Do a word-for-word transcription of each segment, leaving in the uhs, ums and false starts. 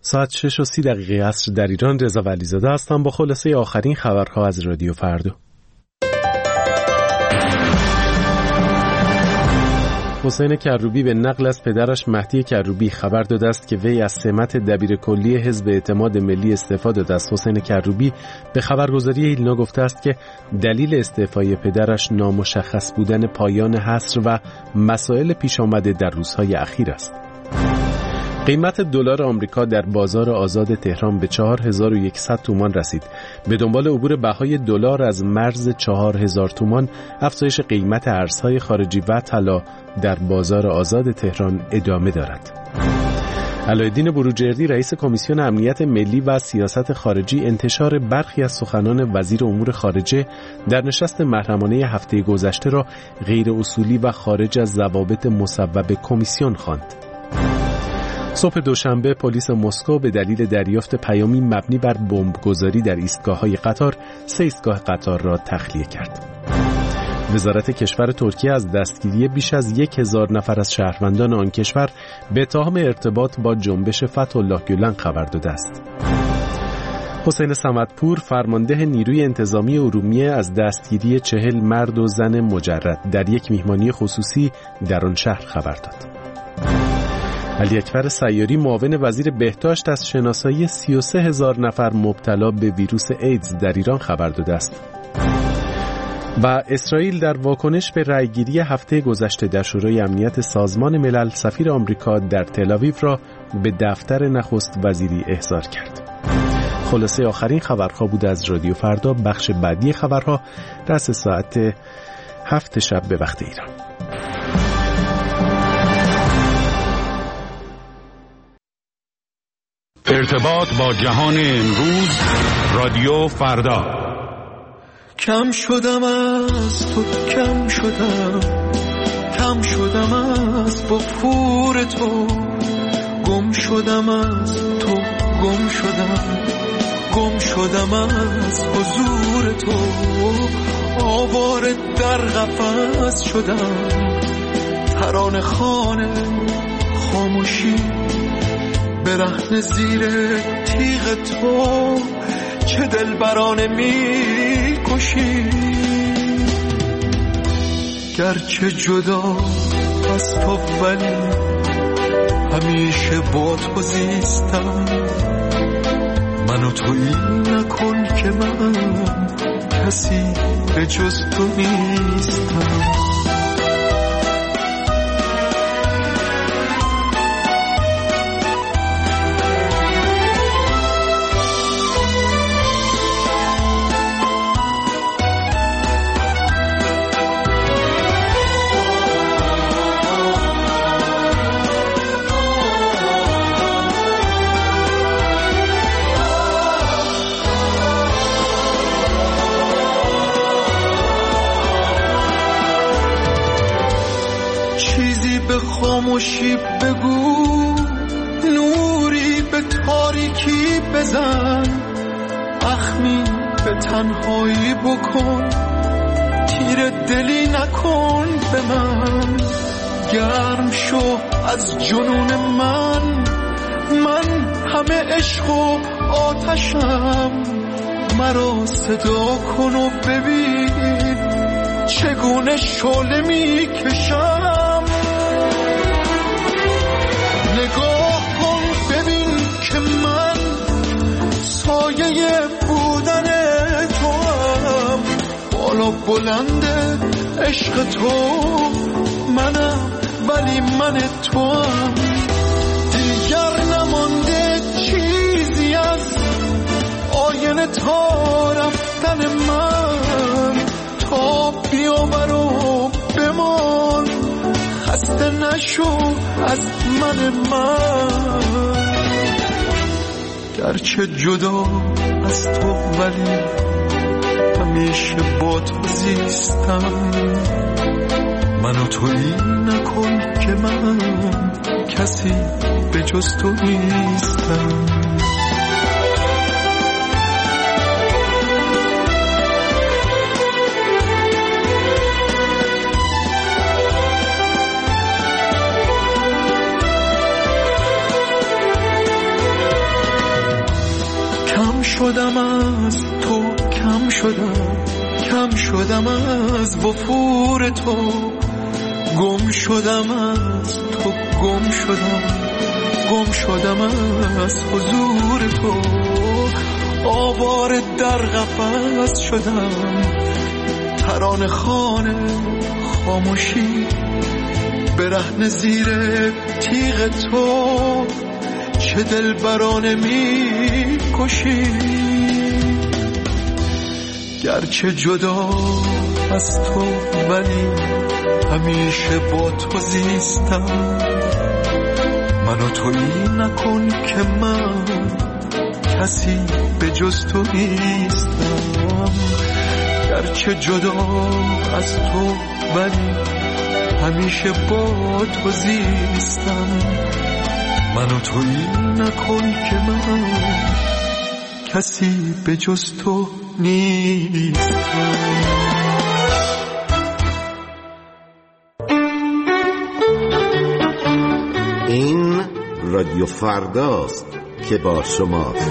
ساعت شش و سی دقیقه عصر در ایران. رضا ولیزاده هستم با خلاصه آخرین خبرها از رادیو فردا. حسین کروبی به نقل از پدرش مهدی کروبی خبر داده است که وی از سمت دبیر کلی حزب اعتماد ملی استعفا داده است. حسین کروبی به خبرگزاری ایلنا گفته است که دلیل استعفای پدرش نامشخص بودن پایان حصر و مسائل پیش آمده در روزهای اخیر است. قیمت دلار آمریکا در بازار آزاد تهران به چهار هزار و صد تومان رسید. به دنبال عبور بهای دلار از مرز چهار هزار تومان، افزایش قیمت ارزهای خارجی و طلا در بازار آزاد تهران ادامه دارد. علایالدین بروجردی رئیس کمیسیون امنیت ملی و سیاست خارجی انتشار برخی از سخنان وزیر امور خارجه در نشست محرمانه هفته گذشته را غیر اصولی و خارج از ضوابط مصوب کمیسیون خواند. صبح دوشنبه پلیس مسکو به دلیل دریافت پیامی مبنی بر بمبگذاری در ایستگاه‌های قطار سه ایستگاه قطار را تخلیه کرد. وزارت کشور ترکیه از دستگیری بیش از یک هزار نفر از شهروندان آن کشور به اتهام ارتباط با جنبش فتح الله گولن خبر داده است. حسین صمدپور فرمانده نیروی انتظامی ارومیه از دستگیری چهل مرد و زن مجرد در یک میهمانی خصوصی در آن شهر خبر داد. علی اکبر سیاری معاون وزیر بهداشت از شناسایی سی و سه هزار نفر مبتلا به ویروس ایدز در ایران خبر داده است. و اسرائیل در واکنش به رأیگیری هفته گذشته در شورای امنیت سازمان ملل سفیر آمریکا در تل‌آویو را به دفتر نخست وزیری احضار کرد. خلاصه آخرین خبرها بود از رادیو فردا. بخش بعدی خبرها رأس ساعت هفت شب به وقت ایران. ارتباط با جهان امروز، رادیو فردا. کم شدم از تو، کم شدم، کم شدم از بخور تو، گم شدم از تو، گم شدم، گم شدم از حضور تو، آواره در قفس شدم، ترانه خوان خاموشی برهنه زیر تیغ تو، چه دلبرانه می کشی. گرچه جدا از تو ولی همیشه با تو زیستم، منو تویی نکن که من کسی به جز تو نیستم. خاموشی بگو، نوری به تاریکی بزن، اخمی به تنهایی بکن، تیر دلی نکن به من، گرم شو از جنون من، من همه عشق و آتشم، مرا صدا کن و ببین چگونه شعله می کشم. نگاه کن ببین که من سایه بودن تو هم، بالا بلند عشق تو منم ولی من تو هم، دیگر نمانده چیزی از آینه تا رفتن من، تا بیاور و بمان، خسته نشو از من من. گرچه جدا از تو ولی همیشه با تو زیستم، منو تویی نکن که من کسی به جز تو نیستم. شدم از تو، کم شدم کم شدم از وفور تو، گم شدم از تو، گم شدم گم شدم از حضور تو، آواره در قفس شدم، ترانه خوان خاموشی، برهنه زیر تیغ تو، چه دلبرانه می کشی. گرچه جدا از تو ولی همیشه با تو زیستم، منو تویی نکن که من کسی به جز تو نیستم. گرچه جدا از تو ولی همیشه با تو زیستم، منو تویی نکن که من کسی به جز تو نیستم. این رادیو فرداست که با شماست.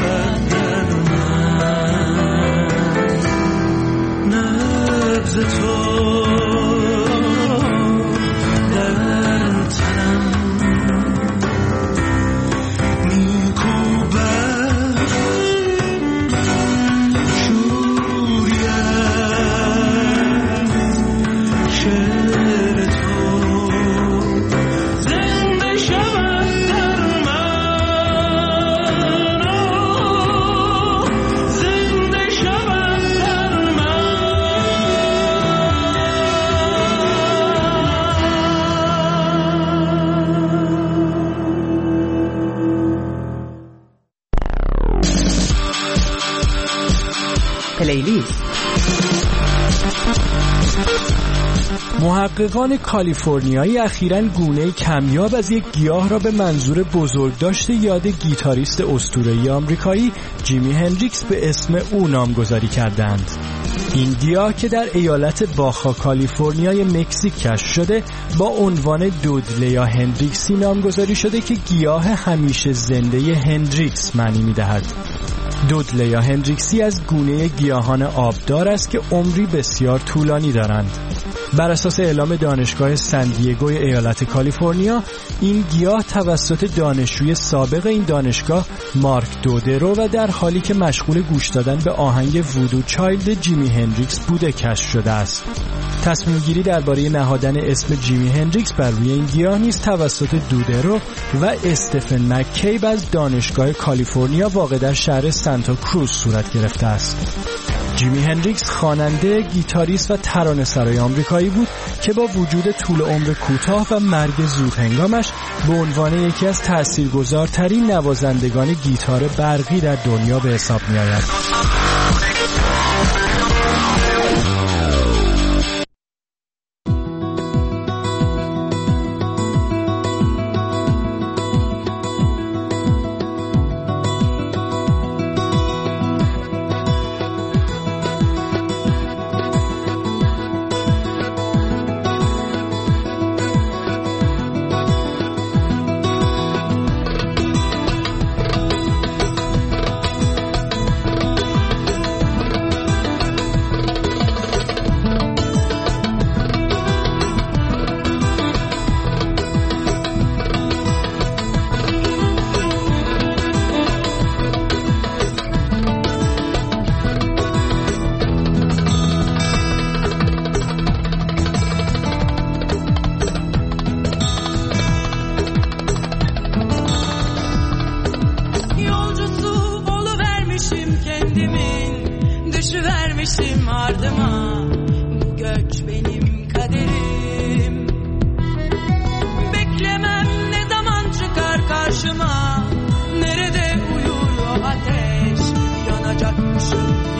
شود در من نبض تو در تنم میکوبد شوری از شعر تو زنده شود در من زنده شود در پلیلیست. محققان کالیفرنیایی اخیراً گونه کمیاب از یک گیاه را به منظور بزرگداشت یاد گیتاریست اسطوره‌ای آمریکایی جیمی هندریکس به اسم او نامگذاری کردند. این گیاه که در ایالت باخا کالیفرنیای مکزیک کشف شده با عنوان دودلیا هندریکسی نامگذاری شده که گیاه همیشه زنده هندریکس معنی می‌دهد. دودلیا هندریکسی از گونه گیاهان آبدار است که عمری بسیار طولانی دارند. بر اساس اعلام دانشگاه سندیگوی ایالت کالیفرنیا، این گیاه توسط دانشجوی سابق این دانشگاه مارک دودرو و در حالی که مشغول گوش دادن به آهنگ وودو چایلد جیمی هندریکس بوده کشف شده است. تصمیم گیری درباره نهادن اسم جیمی هندریکس بر روی این گیاه نیز توسط دودرو و استفن مککیب از دانشگاه کالیفرنیا واقع در شهر سانتا کروز صورت گرفته است. جیمی هندریکس خواننده، گیتاریست و ترانه‌سرای آمریکایی بود که با وجود طول عمر کوتاه و مرگ زودهنگامش به عنوان یکی از تاثیرگذارترین نوازندگان گیتار برقی در دنیا به حساب می‌آید. Nerede uyur o ateş yanacakmışım